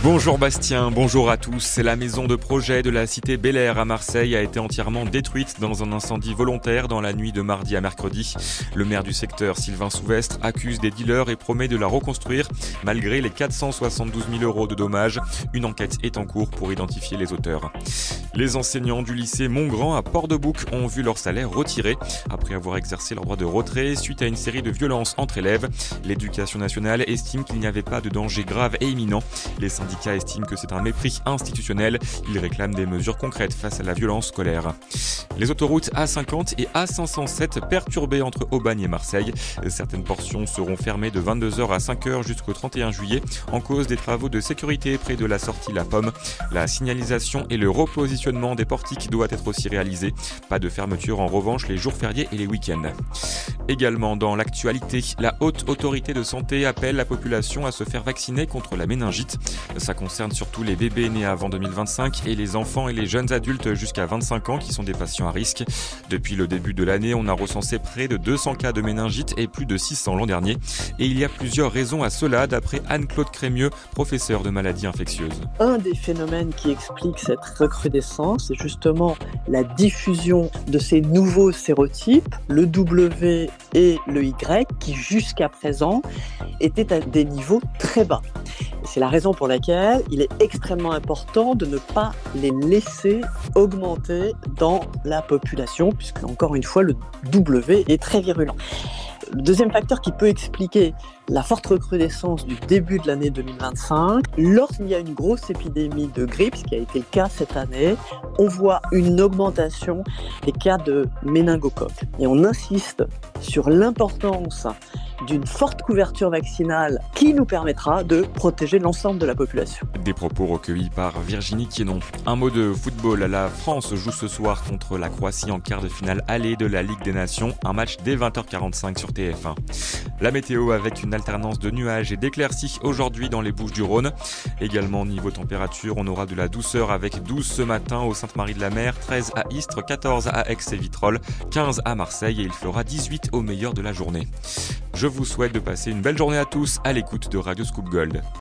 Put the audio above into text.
Bonjour Bastien, bonjour à tous. La maison de projet de la cité Bel Air à Marseille a été entièrement détruite dans un incendie volontaire dans la nuit de mardi à mercredi. Le maire du secteur, Sylvain Souvestre, accuse des dealers et promet de la reconstruire malgré les 472 000 € de dommages. Une enquête est en cours pour identifier les auteurs. Les enseignants du lycée Montgrand à Port-de-Bouc ont vu leur salaire retiré après avoir exercé leur droit de retrait suite à une série de violences entre élèves. L'éducation nationale estime qu'il n'y avait pas de danger grave et imminent. Les syndicats estiment que c'est un mépris institutionnel. Ils réclament des mesures concrètes face à la violence scolaire. Les autoroutes A50 et A507 perturbées entre Aubagne et Marseille. Certaines portions seront fermées de 22h à 5h jusqu'au 31 juillet en cause des travaux de sécurité près de la sortie La Pomme. La signalisation et le repositionnement des portiques doit être aussi réalisé. Pas de fermeture en revanche les jours fériés et les week-ends. Également dans l'actualité, la Haute Autorité de Santé appelle la population à se faire vacciner contre la méningite. Ça concerne surtout les bébés nés avant 2025 et les enfants et les jeunes adultes jusqu'à 25 ans qui sont des patients à risque. Depuis le début de l'année, on a recensé près de 200 cas de méningite et plus de 600 l'an dernier. Et il y a plusieurs raisons à cela, d'après Anne-Claude Crémieux, professeure de maladies infectieuses. Un des phénomènes qui explique cette recrudescence, c'est justement la diffusion de ces nouveaux sérotypes, le W et le Y, qui jusqu'à présent étaient à des niveaux très bas. C'est la raison pour laquelle il est extrêmement important de ne pas les laisser augmenter dans la population, puisque, encore une fois, le W est très virulent. Le deuxième facteur qui peut expliquer la forte recrudescence du début de l'année 2025, lorsqu'il y a une grosse épidémie de grippe, ce qui a été le cas cette année, on voit une augmentation des cas de méningocoque. Et on insiste sur l'importance d'une forte couverture vaccinale qui nous permettra de protéger l'ensemble de la population. Des propos recueillis par Virginie Quienon. Un mot de football. La France joue ce soir contre la Croatie en quart de finale aller de la Ligue des Nations. Un match dès 20h45 sur TF1. La météo avec une alternance de nuages et d'éclaircies aujourd'hui dans les Bouches-du-Rhône. Également niveau température, on aura de la douceur avec 12 ce matin au Sainte-Marie-de-la-Mer, 13 à Istres, 14 à Aix et Vitrolles, 15 à Marseille et il fera 18 au meilleur de la journée. Je vous souhaite de passer une belle journée à tous à l'écoute de Radio Scoop Gold.